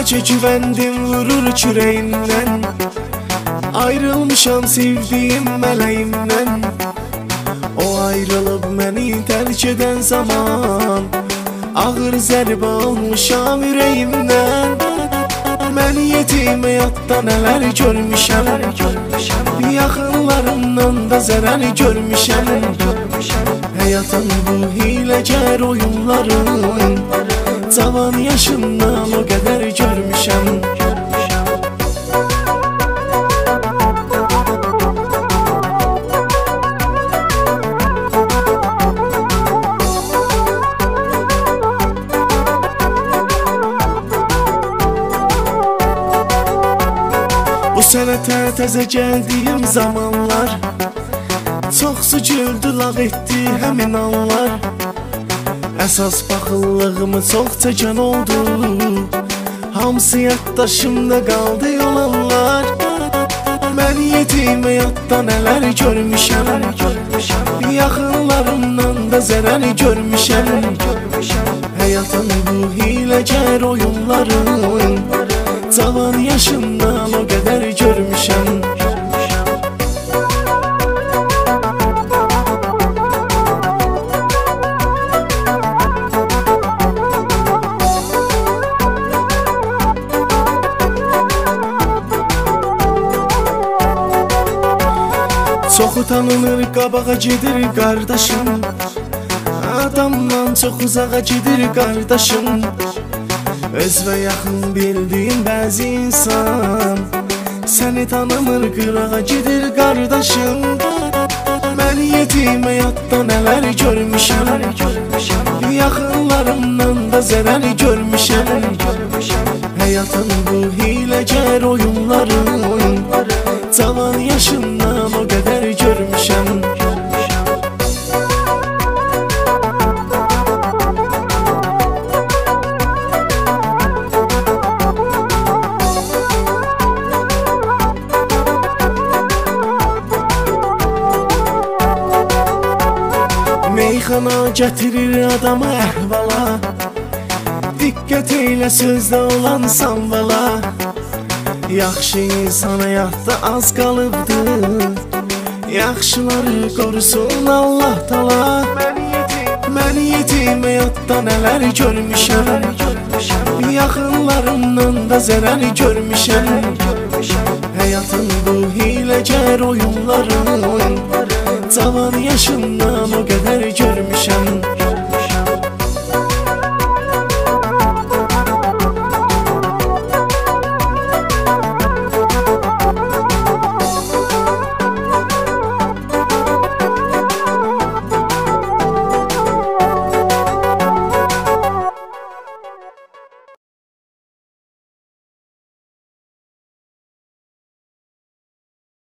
gece güvendim vurur küreğimden. Ayrılmışam sevdiğim meleğimden. O ayrılıp beni terk eden zaman ağır zərbə almışam ürəyimdən. Mən yetim həyatda nələr görmüşəm, yaxınlarımdan da zərər görmüşəm. Həyatın bu hiləgər oyunların cavan yaşımdan o qədər görmüşəm. Bu sənətə təzə gəldiyim zamanlar çox güldü, lağ etdi həmin anlar. Əsas baxıllığımı çox çəkən oldu, hamısı yaddaşımda qaldı olanlar. Mən yetim həyatda nələr görmüşəm, yaxınlarımdan da zərər görmüşəm. Həyatın bu hiləgər oyunların cavan yaşımdan o qədər görmüşəm. Çoxu tanınır, qabağa gedir qardaşım, adamdan çox uzağa gedir qardaşım. Öz və yaxın bildiyin bəzi insan səni tanımır, qırağa gedir qardaşım. Mən yetim həyatda nələr görmüşəm, yaxınlarımdan da zərər görmüşəm. Həyatın bu hiləgər oyunların cavan yaşımdan o qədər görmüşəm. Meyxana gətirir adamı əhvala, diqqət eylə sözdə olan samvala. Yaxşı insan həyatda az qalıbdı, yaxşıları qorusun Allah tala. Mən yetim həyatda nələr görmüşəm, yaxınlarımdan da zərər görmüşəm. Həyatın bu hiləgər oyunların cavan yaşımdan